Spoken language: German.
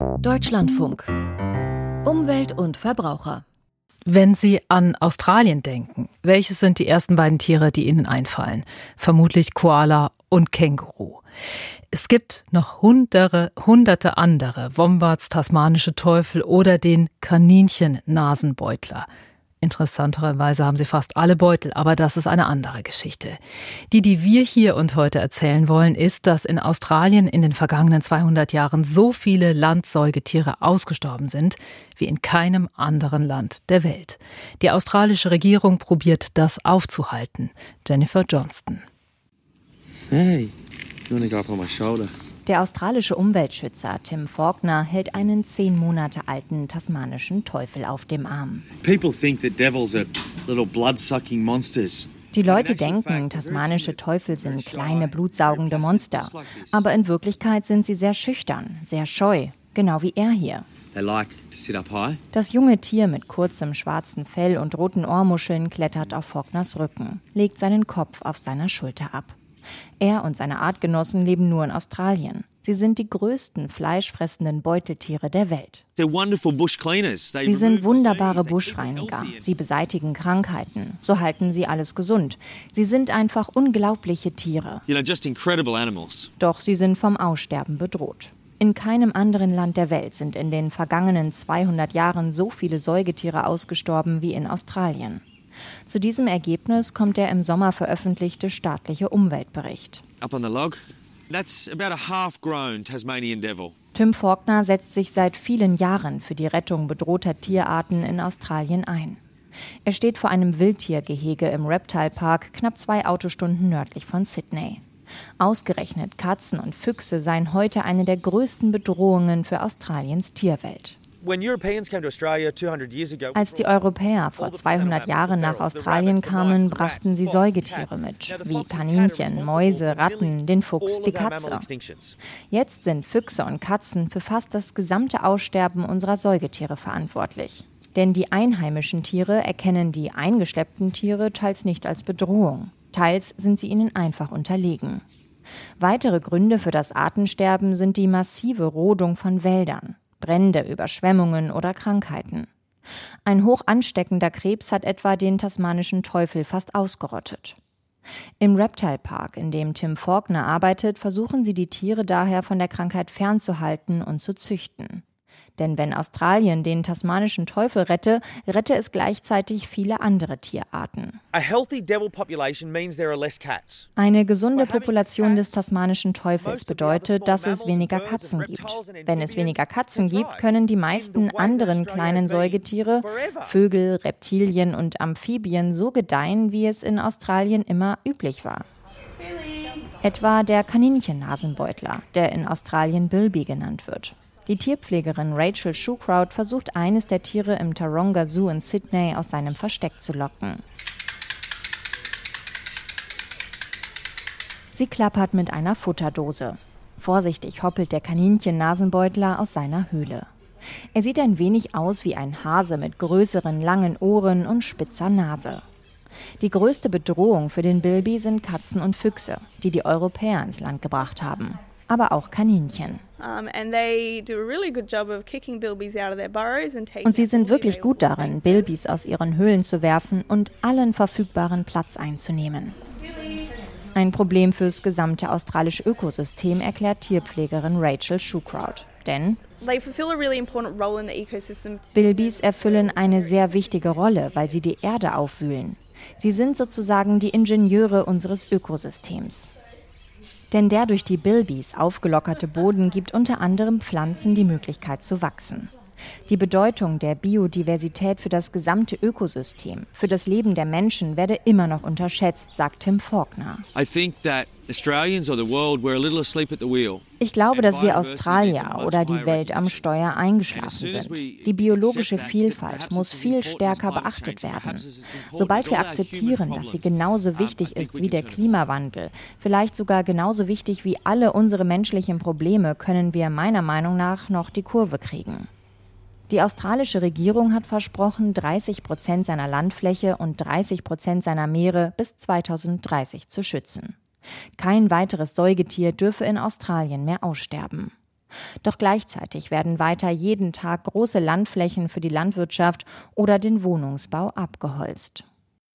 Deutschlandfunk. Umwelt und Verbraucher. Wenn Sie an Australien denken, welches sind die ersten beiden Tiere, die Ihnen einfallen? Vermutlich Koala und Känguru. Es gibt noch hunderte andere, Wombats, tasmanische Teufel oder den Kaninchen-Nasenbeutler. Interessanterweise haben sie fast alle Beutel, aber das ist eine andere Geschichte. Die wir hier und heute erzählen wollen, ist, dass in Australien in den vergangenen 200 Jahren so viele Landsäugetiere ausgestorben sind, wie in keinem anderen Land der Welt. Die australische Regierung probiert das aufzuhalten. Jennifer Johnston. Hey, you wanna go up on my shoulder? Der australische Umweltschützer Tim Faulkner hält einen 10 Monate alten tasmanischen Teufel auf dem Arm. People think that devils are little blood-sucking monsters. Die Leute denken, tasmanische Teufel sind kleine, blutsaugende Monster. Aber in Wirklichkeit sind sie sehr schüchtern, sehr scheu, genau wie er hier. They like to sit up high. Das junge Tier mit kurzem schwarzen Fell und roten Ohrmuscheln klettert auf Faulkners Rücken, legt seinen Kopf auf seiner Schulter ab. Er und seine Artgenossen leben nur in Australien. Sie sind die größten fleischfressenden Beuteltiere der Welt. Sie sind wunderbare Buschreiniger. Sie beseitigen Krankheiten. So halten sie alles gesund. Sie sind einfach unglaubliche Tiere. Doch sie sind vom Aussterben bedroht. In keinem anderen Land der Welt sind in den vergangenen 200 Jahren so viele Säugetiere ausgestorben wie in Australien. Zu diesem Ergebnis kommt der im Sommer veröffentlichte staatliche Umweltbericht. Up on the log. That's about a half-grown Tasmanian devil. Tim Faulkner setzt sich seit vielen Jahren für die Rettung bedrohter Tierarten in Australien ein. Er steht vor einem Wildtiergehege im Reptile Park, knapp 2 Autostunden nördlich von Sydney. Ausgerechnet Katzen und Füchse seien heute eine der größten Bedrohungen für Australiens Tierwelt. Als die Europäer vor 200 Jahren nach Australien kamen, brachten sie Säugetiere mit, wie Kaninchen, Mäuse, Ratten, den Fuchs, die Katze. Jetzt sind Füchse und Katzen für fast das gesamte Aussterben unserer Säugetiere verantwortlich. Denn die einheimischen Tiere erkennen die eingeschleppten Tiere teils nicht als Bedrohung. Teils sind sie ihnen einfach unterlegen. Weitere Gründe für das Artensterben sind die massive Rodung von Wäldern. Brände, Überschwemmungen oder Krankheiten. Ein hoch ansteckender Krebs hat etwa den tasmanischen Teufel fast ausgerottet. Im Reptile Park, in dem Tim Faulkner arbeitet, versuchen sie die Tiere daher von der Krankheit fernzuhalten und zu züchten. Denn wenn Australien den tasmanischen Teufel rette es gleichzeitig viele andere Tierarten. Eine gesunde Population des tasmanischen Teufels bedeutet, dass es weniger Katzen gibt. Wenn es weniger Katzen gibt, können die meisten anderen kleinen Säugetiere, Vögel, Reptilien und Amphibien so gedeihen, wie es in Australien immer üblich war. Etwa der Kaninchen-Nasenbeutler, der in Australien Bilby genannt wird. Die Tierpflegerin Rachel Shoecrout versucht, eines der Tiere im Taronga Zoo in Sydney aus seinem Versteck zu locken. Sie klappert mit einer Futterdose. Vorsichtig hoppelt der Kaninchen-Nasenbeutler aus seiner Höhle. Er sieht ein wenig aus wie ein Hase mit größeren, langen Ohren und spitzer Nase. Die größte Bedrohung für den Bilby sind Katzen und Füchse, die die Europäer ins Land gebracht haben. Aber auch Kaninchen. Und sie sind wirklich gut darin, Bilbys aus ihren Höhlen zu werfen und allen verfügbaren Platz einzunehmen. Ein Problem fürs gesamte australische Ökosystem, erklärt Tierpflegerin Rachel Shoecrout. Denn Bilbys erfüllen eine sehr wichtige Rolle, weil sie die Erde aufwühlen. Sie sind sozusagen die Ingenieure unseres Ökosystems. Denn der durch die Bilbys aufgelockerte Boden gibt unter anderem Pflanzen die Möglichkeit zu wachsen. Die Bedeutung der Biodiversität für das gesamte Ökosystem, für das Leben der Menschen werde immer noch unterschätzt, sagt Tim Faulkner. Ich glaube, dass wir Australier oder die Welt am Steuer eingeschlafen sind. Die biologische Vielfalt muss viel stärker beachtet werden. Sobald wir akzeptieren, dass sie genauso wichtig ist wie der Klimawandel, vielleicht sogar genauso wichtig wie alle unsere menschlichen Probleme, können wir meiner Meinung nach noch die Kurve kriegen. Die australische Regierung hat versprochen, 30% seiner Landfläche und 30% seiner Meere bis 2030 zu schützen. Kein weiteres Säugetier dürfe in Australien mehr aussterben. Doch gleichzeitig werden weiter jeden Tag große Landflächen für die Landwirtschaft oder den Wohnungsbau abgeholzt.